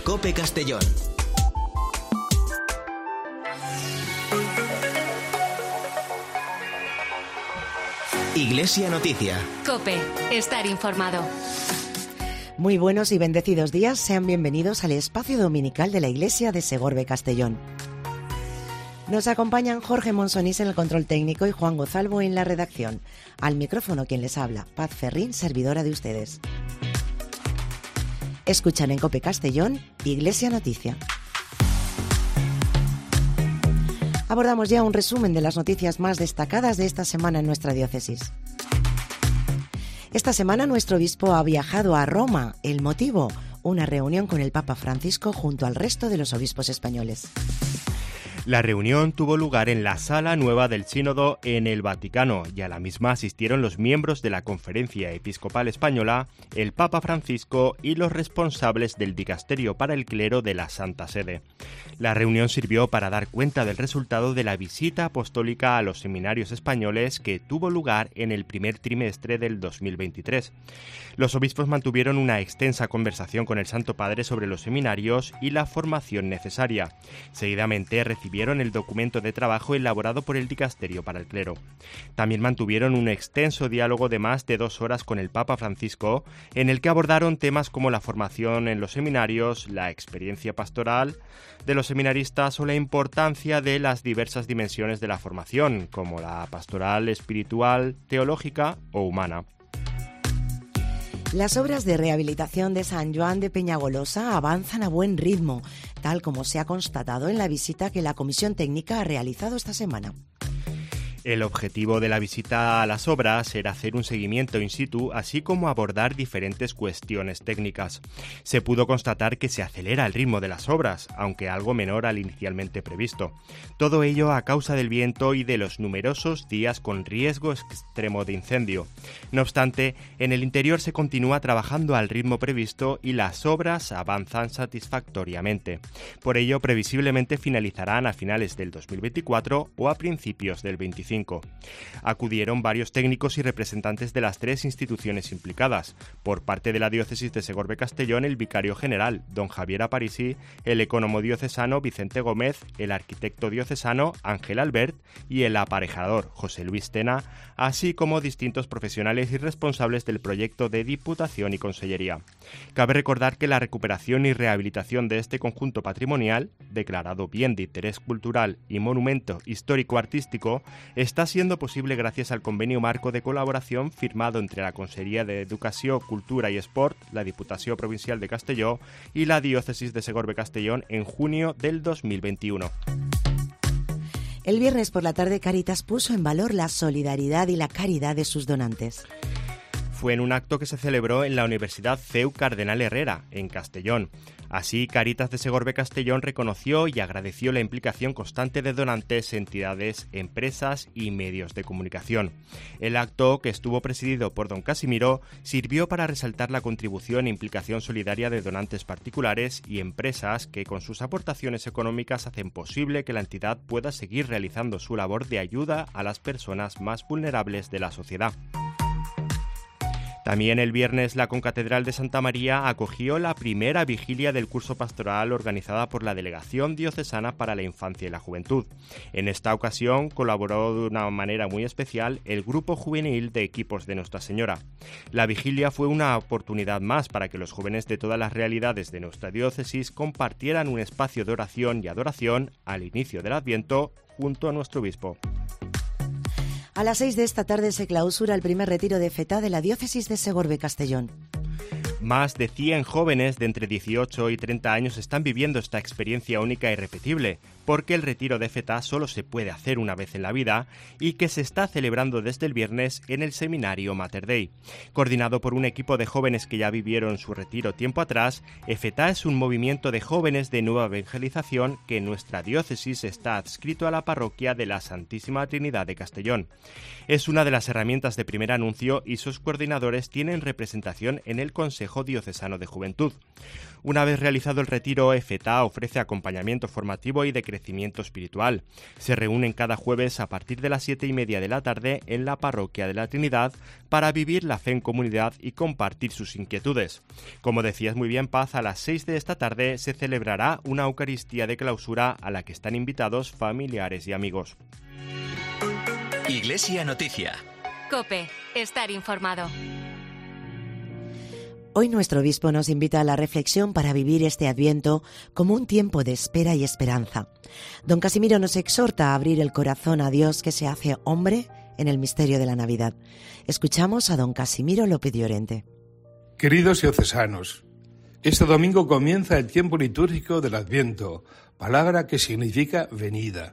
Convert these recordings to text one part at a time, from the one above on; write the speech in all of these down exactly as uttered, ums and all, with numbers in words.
COPE Castellón. Iglesia Noticia. COPE. Estar informado. Muy buenos y bendecidos días. Sean bienvenidos al espacio dominical de la Iglesia de Segorbe Castellón. Nos acompañan Jorge Monsonís en el control técnico y Juan Gozalvo en la redacción. Al micrófono quien les habla, Paz Ferrín, servidora de ustedes. Escuchan en COPE Castellón, Iglesia Noticia. Abordamos ya un resumen de las noticias más destacadas de esta semana en nuestra diócesis. Esta semana nuestro obispo ha viajado a Roma. El motivo, una reunión con el Papa Francisco junto al resto de los obispos españoles. La reunión tuvo lugar en la sala nueva del Sínodo en el Vaticano y a la misma asistieron los miembros de la Conferencia Episcopal Española, el Papa Francisco y los responsables del Dicasterio para el Clero de la Santa Sede. La reunión sirvió para dar cuenta del resultado de la visita apostólica a los seminarios españoles que tuvo lugar en el primer trimestre del dos mil veintitrés. Los obispos mantuvieron una extensa conversación con el Santo Padre sobre los seminarios y la formación necesaria. Seguidamente recibieron el documento de trabajo elaborado por el Dicasterio para el Clero. También mantuvieron un extenso diálogo de más de dos horas con el Papa Francisco, en el que abordaron temas como la formación en los seminarios, la experiencia pastoral de los seminaristas o la importancia de las diversas dimensiones de la formación, como la pastoral, espiritual, teológica o humana. Las obras de rehabilitación de San Joan de Peñagolosa avanzan a buen ritmo, tal como se ha constatado en la visita que la Comisión Técnica ha realizado esta semana. El objetivo de la visita a las obras era hacer un seguimiento in situ, así como abordar diferentes cuestiones técnicas. Se pudo constatar que se acelera el ritmo de las obras, aunque algo menor al inicialmente previsto. Todo ello a causa del viento y de los numerosos días con riesgo extremo de incendio. No obstante, en el interior se continúa trabajando al ritmo previsto y las obras avanzan satisfactoriamente. Por ello, previsiblemente finalizarán a finales del dos mil veinticuatro o a principios del veinticinco. Acudieron varios técnicos y representantes de las tres instituciones implicadas. Por parte de la diócesis de Segorbe Castellón, el vicario general, don Javier Aparici, el ecónomo diocesano Vicente Gómez, el arquitecto diocesano Ángel Albert y el aparejador José Luis Tena, así como distintos profesionales y responsables del proyecto de Diputación y Consellería. Cabe recordar que la recuperación y rehabilitación de este conjunto patrimonial, declarado bien de interés cultural y monumento histórico-artístico, está siendo posible gracias al convenio marco de colaboración firmado entre la Consellería de Educación, Cultura y Esport, la Diputación Provincial de Castelló y la Diócesis de Segorbe Castellón en junio del dos mil veintiuno. El viernes por la tarde Cáritas puso en valor la solidaridad y la caridad de sus donantes. Fue en un acto que se celebró en la Universidad C E U Cardenal Herrera, en Castellón. Así, Cáritas de Segorbe Castellón reconoció y agradeció la implicación constante de donantes, entidades, empresas y medios de comunicación. El acto, que estuvo presidido por don Casimiro, sirvió para resaltar la contribución e implicación solidaria de donantes particulares y empresas que con sus aportaciones económicas hacen posible que la entidad pueda seguir realizando su labor de ayuda a las personas más vulnerables de la sociedad. También el viernes la Concatedral de Santa María acogió la primera vigilia del curso pastoral organizada por la Delegación Diocesana para la Infancia y la Juventud. En esta ocasión colaboró de una manera muy especial el Grupo Juvenil de Equipos de Nuestra Señora. La vigilia fue una oportunidad más para que los jóvenes de todas las realidades de nuestra diócesis compartieran un espacio de oración y adoración al inicio del Adviento junto a nuestro obispo. A las seis de esta tarde se clausura el primer retiro de FETA de la diócesis de Segorbe Castellón. Más de cien jóvenes de entre dieciocho y treinta años están viviendo esta experiencia única y irrepetible, porque el retiro de FETA solo se puede hacer una vez en la vida y que se está celebrando desde el viernes en el seminario Mater Dei. Coordinado por un equipo de jóvenes que ya vivieron su retiro tiempo atrás, FETA es un movimiento de jóvenes de nueva evangelización que en nuestra diócesis está adscrito a la parroquia de la Santísima Trinidad de Castellón. Es una de las herramientas de primer anuncio y sus coordinadores tienen representación en el Consejo Consejo Diocesano de Juventud. Una vez realizado el retiro, E F E T A ofrece acompañamiento formativo y de crecimiento espiritual. Se reúnen cada jueves a partir de las siete y media de la tarde en la Parroquia de la Trinidad para vivir la fe en comunidad y compartir sus inquietudes. Como decías muy bien, Paz, a las seis de esta tarde se celebrará una Eucaristía de clausura a la que están invitados familiares y amigos. Iglesia Noticia. COPE. Estar informado. Hoy nuestro obispo nos invita a la reflexión para vivir este Adviento como un tiempo de espera y esperanza. Don Casimiro nos exhorta a abrir el corazón a Dios que se hace hombre en el misterio de la Navidad. Escuchamos a don Casimiro López Llorente. Queridos diocesanos, este domingo comienza el tiempo litúrgico del Adviento, palabra que significa venida.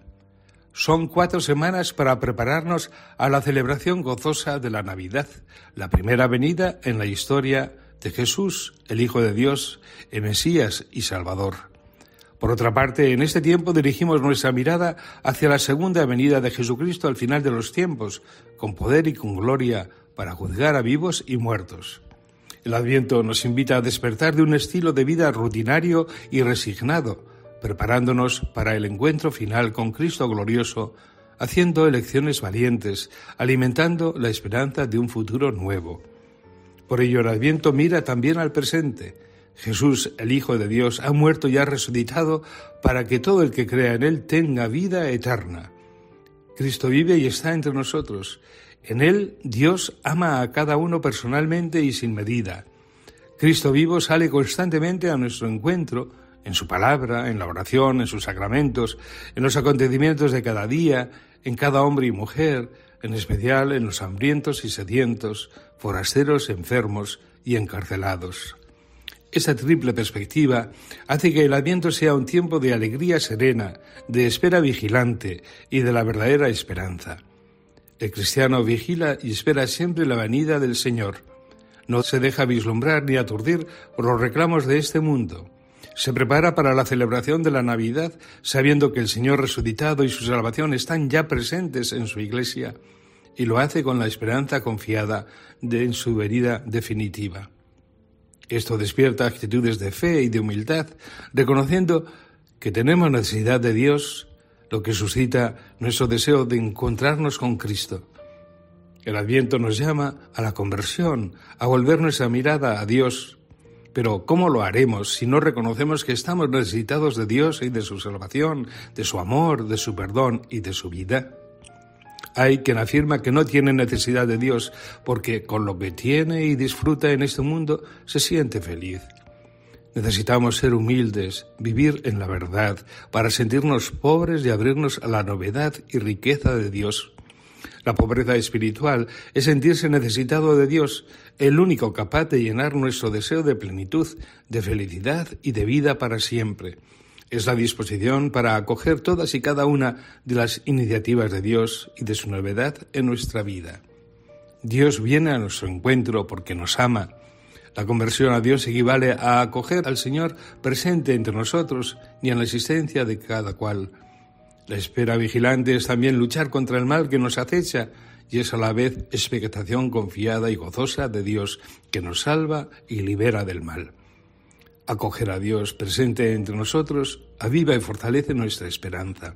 Son cuatro semanas para prepararnos a la celebración gozosa de la Navidad, la primera venida en la historia de Jesús, el Hijo de Dios, el Mesías y Salvador. Por otra parte, en este tiempo dirigimos nuestra mirada hacia la segunda venida de Jesucristo al final de los tiempos, con poder y con gloria, para juzgar a vivos y muertos. El Adviento nos invita a despertar de un estilo de vida rutinario y resignado, preparándonos para el encuentro final con Cristo glorioso, haciendo elecciones valientes, alimentando la esperanza de un futuro nuevo. Por ello el Adviento mira también al presente. Jesús, el Hijo de Dios, ha muerto y ha resucitado para que todo el que crea en Él tenga vida eterna. Cristo vive y está entre nosotros. En Él Dios ama a cada uno personalmente y sin medida. Cristo vivo sale constantemente a nuestro encuentro, en su palabra, en la oración, en sus sacramentos, en los acontecimientos de cada día, en cada hombre y mujer, en especial en los hambrientos y sedientos, forasteros, enfermos y encarcelados. Esta triple perspectiva hace que el Adviento sea un tiempo de alegría serena, de espera vigilante y de la verdadera esperanza. El cristiano vigila y espera siempre la venida del Señor. No se deja vislumbrar ni aturdir por los reclamos de este mundo. Se prepara para la celebración de la Navidad sabiendo que el Señor resucitado y su salvación están ya presentes en su Iglesia, y lo hace con la esperanza confiada de en su venida definitiva. Esto despierta actitudes de fe y de humildad, reconociendo que tenemos necesidad de Dios, lo que suscita nuestro deseo de encontrarnos con Cristo. El Adviento nos llama a la conversión, a volver nuestra mirada a Dios. Pero ¿cómo lo haremos si no reconocemos que estamos necesitados de Dios y de su salvación, de su amor, de su perdón y de su vida? Hay quien afirma que no tiene necesidad de Dios porque con lo que tiene y disfruta en este mundo se siente feliz. Necesitamos ser humildes, vivir en la verdad, para sentirnos pobres y abrirnos a la novedad y riqueza de Dios. La pobreza espiritual es sentirse necesitado de Dios, el único capaz de llenar nuestro deseo de plenitud, de felicidad y de vida para siempre. Es la disposición para acoger todas y cada una de las iniciativas de Dios y de su novedad en nuestra vida. Dios viene a nuestro encuentro porque nos ama. La conversión a Dios equivale a acoger al Señor presente entre nosotros y en la existencia de cada cual. La espera vigilante es también luchar contra el mal que nos acecha y es a la vez expectación confiada y gozosa de Dios que nos salva y libera del mal. Acoger a Dios presente entre nosotros aviva y fortalece nuestra esperanza.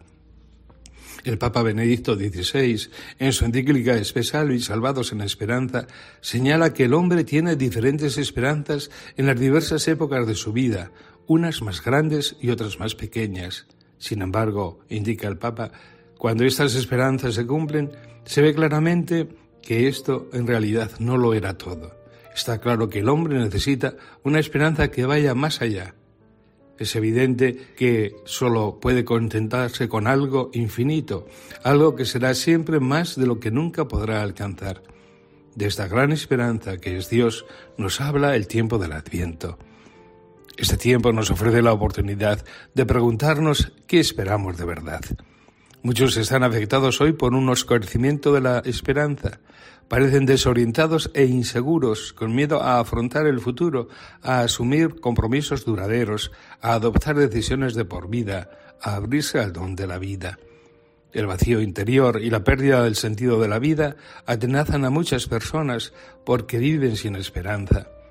El Papa Benedicto dieciséis, en su encíclica Espe Salvi, Salvados en la Esperanza, señala que el hombre tiene diferentes esperanzas en las diversas épocas de su vida, unas más grandes y otras más pequeñas. Sin embargo, indica el Papa, cuando estas esperanzas se cumplen, se ve claramente que esto en realidad no lo era todo. Está claro que el hombre necesita una esperanza que vaya más allá. Es evidente que solo puede contentarse con algo infinito, algo que será siempre más de lo que nunca podrá alcanzar. De esta gran esperanza que es Dios nos habla el tiempo del Adviento. Este tiempo nos ofrece la oportunidad de preguntarnos qué esperamos de verdad. Muchos están afectados hoy por un oscurecimiento de la esperanza. Parecen desorientados e inseguros, con miedo a afrontar el futuro, a asumir compromisos duraderos, a adoptar decisiones de por vida, a abrirse al don de la vida. El vacío interior y la pérdida del sentido de la vida atenazan a muchas personas porque viven sin esperanza.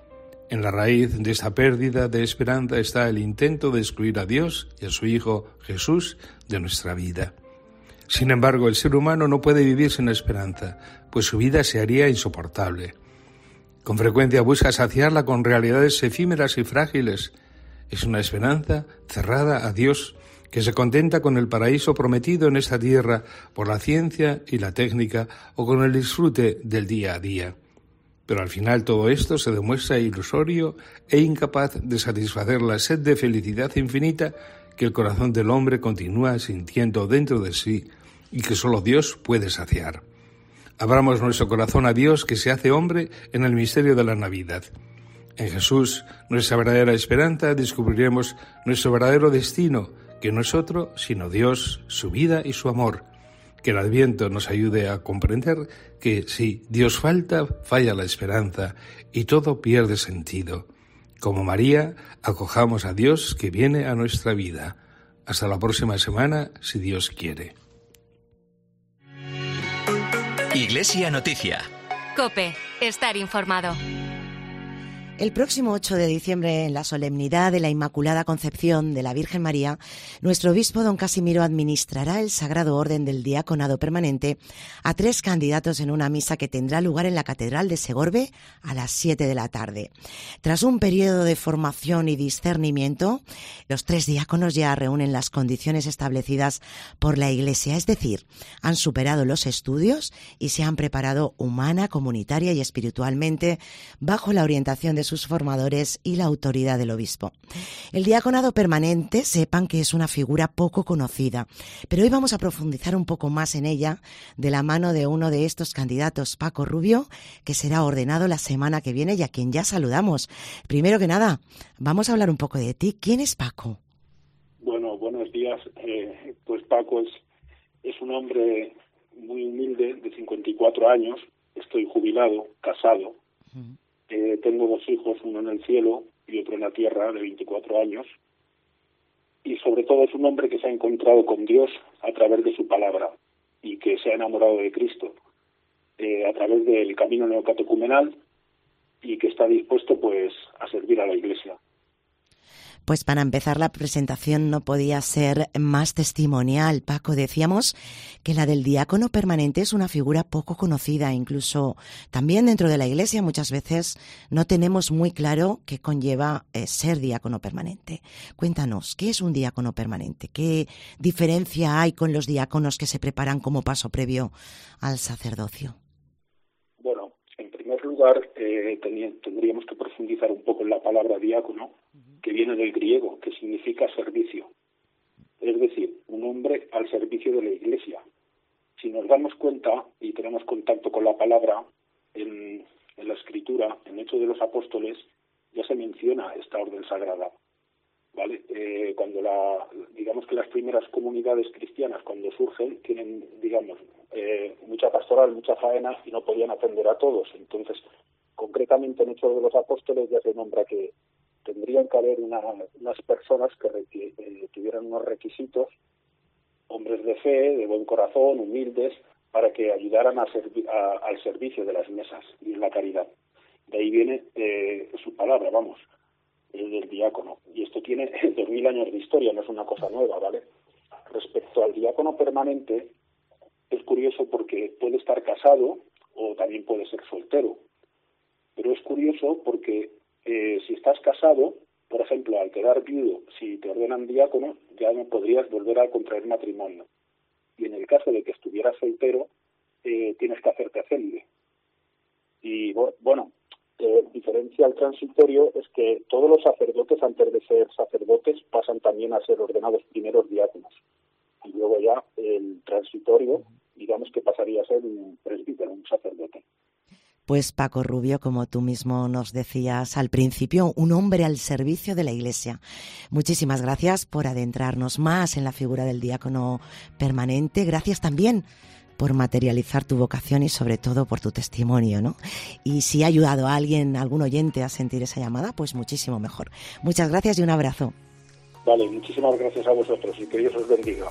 En la raíz de esta pérdida de esperanza está el intento de excluir a Dios y a su Hijo Jesús de nuestra vida. Sin embargo, el ser humano no puede vivir sin esperanza, pues su vida se haría insoportable. Con frecuencia busca saciarla con realidades efímeras y frágiles. Es una esperanza cerrada a Dios, que se contenta con el paraíso prometido en esta tierra por la ciencia y la técnica o con el disfrute del día a día. Pero al final todo esto se demuestra ilusorio e incapaz de satisfacer la sed de felicidad infinita que el corazón del hombre continúa sintiendo dentro de sí y que solo Dios puede saciar. Abramos nuestro corazón a Dios que se hace hombre en el misterio de la Navidad. En Jesús, nuestra verdadera esperanza, descubriremos nuestro verdadero destino, que no es otro sino Dios, su vida y su amor. Que el Adviento nos ayude a comprender que si Dios falta, falla la esperanza y todo pierde sentido. Como María, acojamos a Dios que viene a nuestra vida. Hasta la próxima semana, si Dios quiere. Iglesia Noticia. COPE. Estar informado. El próximo ocho de diciembre, en la solemnidad de la Inmaculada Concepción de la Virgen María, nuestro obispo don Casimiro administrará el Sagrado Orden del Diaconado Permanente a tres candidatos en una misa que tendrá lugar en la Catedral de Segorbe a las siete de la tarde. Tras un periodo de formación y discernimiento, los tres diáconos ya reúnen las condiciones establecidas por la Iglesia, es decir, han superado los estudios y se han preparado humana, comunitaria y espiritualmente bajo la orientación de sus formadores y la autoridad del obispo. El diaconado permanente, sepan que es una figura poco conocida, pero hoy vamos a profundizar un poco más en ella de la mano de uno de estos candidatos, Paco Rubio, que será ordenado la semana que viene y a quien ya saludamos. Primero que nada, vamos a hablar un poco de ti. ¿Quién es Paco? Bueno, buenos días. Eh, pues Paco es, es un hombre muy humilde, de cincuenta y cuatro años. Estoy jubilado, casado. Uh-huh. Eh, tengo dos hijos, uno en el cielo y otro en la tierra, de veinticuatro años. Y sobre todo es un hombre que se ha encontrado con Dios a través de su palabra y que se ha enamorado de Cristo eh, a través del camino neocatecumenal y que está dispuesto pues a servir a la Iglesia. Pues para empezar la presentación no podía ser más testimonial. Paco, decíamos que la del diácono permanente es una figura poco conocida, incluso también dentro de la Iglesia muchas veces no tenemos muy claro qué conlleva eh, ser diácono permanente. Cuéntanos, ¿qué es un diácono permanente? ¿Qué diferencia hay con los diáconos que se preparan como paso previo al sacerdocio? Bueno, en primer lugar eh, tendríamos que profundizar un poco en la palabra diácono, que viene del griego, que significa servicio. Es decir, un hombre al servicio de la Iglesia. Si nos damos cuenta y tenemos contacto con la palabra, en, en la Escritura, en Hechos de los Apóstoles, ya se menciona esta orden sagrada. ¿Vale? Eh, cuando la, digamos que las primeras comunidades cristianas, cuando surgen, tienen, digamos, eh, mucha pastoral, mucha faena y no podían atender a todos. Entonces, concretamente en Hechos de los Apóstoles ya se nombra que tendrían que haber una, unas personas que requ- eh, tuvieran unos requisitos, hombres de fe, de buen corazón, humildes, para que ayudaran a servi- a, al servicio de las mesas y en la caridad. De ahí viene eh, su palabra, vamos, el del diácono. Y esto tiene dos mil años de historia, no es una cosa nueva, ¿vale? Respecto al diácono permanente, es curioso porque puede estar casado o también puede ser soltero. Pero es curioso porque Eh, si estás casado, por ejemplo, al quedar viudo, si te ordenan diácono, ya no podrías volver a contraer matrimonio. Y en el caso de que estuvieras soltero, eh, tienes que hacerte célibe. Y bueno, eh, diferencia al transitorio es que todos los sacerdotes, antes de ser sacerdotes, pasan también a ser ordenados primeros diáconos. Y luego ya el transitorio, digamos que pasaría a ser un presbítero, un sacerdote. Pues Paco Rubio, como tú mismo nos decías al principio, un hombre al servicio de la Iglesia. Muchísimas gracias por adentrarnos más en la figura del diácono permanente. Gracias también por materializar tu vocación y sobre todo por tu testimonio, ¿no? Y si ha ayudado a alguien, a algún oyente a sentir esa llamada, pues muchísimo mejor. Muchas gracias y un abrazo. Vale, muchísimas gracias a vosotros y que Dios os bendiga.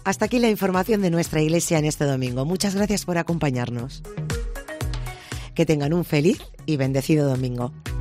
Hasta aquí la información de nuestra Iglesia en este domingo. Muchas gracias por acompañarnos. Que tengan un feliz y bendecido domingo.